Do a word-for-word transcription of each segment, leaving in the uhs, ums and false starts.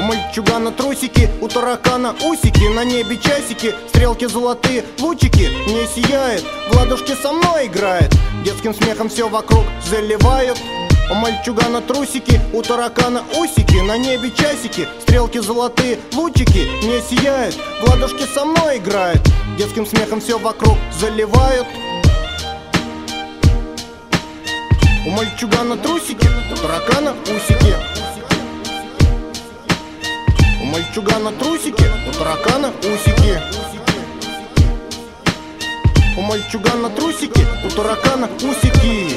мальчугана трусики, у таракана усики, на небе часики, стрелки золотые, лучики. Не сияет, в ладошки со мной играет, детским смехом все вокруг заливают. У мальчугана трусики, у таракана усики, на небе часики, стрелки золотые, лучики. Не сияет, в ладошки со мной играет, детским смехом все вокруг заливают. У мальчугана трусики, у таракана усики. У мальчугана трусики, у таракана усики. У мальчугана трусики, у таракана усики.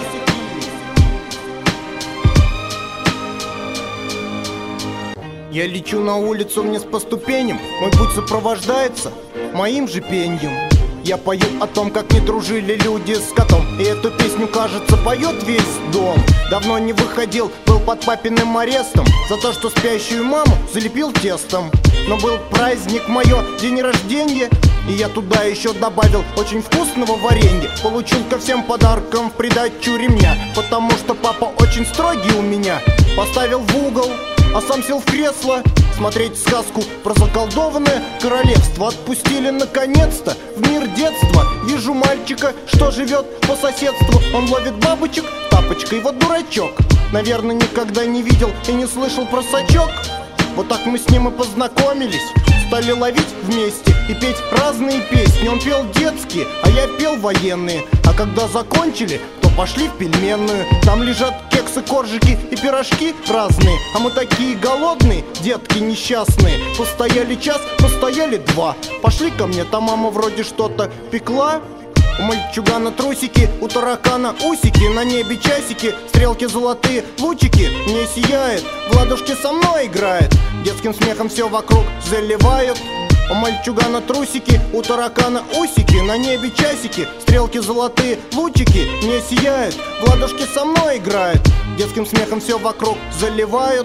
Я лечу на улицу вниз по ступеням, мой путь сопровождается моим же пеньем. Я пою о том, как не дружили люди с котом, и эту песню, кажется, поет весь дом. Давно не выходил, был под папиным арестом за то, что спящую маму залепил тестом. Но был праздник мое, день рождения, и я туда еще добавил очень вкусного варенья. Получил ко всем подаркам в придачу ремня, потому что папа очень строгий у меня. Поставил в угол, а сам сел в кресло смотреть сказку про заколдованное королевство. Отпустили наконец-то в мир детства. Вижу мальчика, что живет по соседству. Он ловит бабочек тапочкой, вот дурачок. Наверное, никогда не видел и не слышал про сачок. Вот так мы с ним и познакомились, стали ловить вместе и петь разные песни. Он пел детские, а я пел военные. А когда закончили, то пошли в пельменную. Там лежат кексы, коржики и пирожки разные. А мы такие голодные, детки несчастные. Постояли час, постояли два. Пошли ко мне, там мама вроде что-то пекла. У мальчугана трусики, у таракана усики, на небе часики, стрелки золотые, лучики. Не сияет, в ладошки со мной играет, детским смехом все вокруг заливают. У мальчугана трусики, у таракана усики, на небе часики, стрелки золотые, лучики. Не сияет, в ладошки со мной играет, детским смехом все вокруг заливают.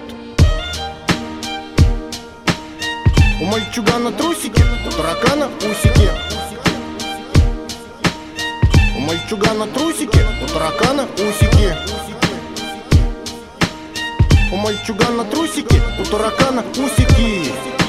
У мальчугана трусики, у таракана усики. У мальчугана трусики, у таракана усики. У мальчугана трусики, у таракана усики.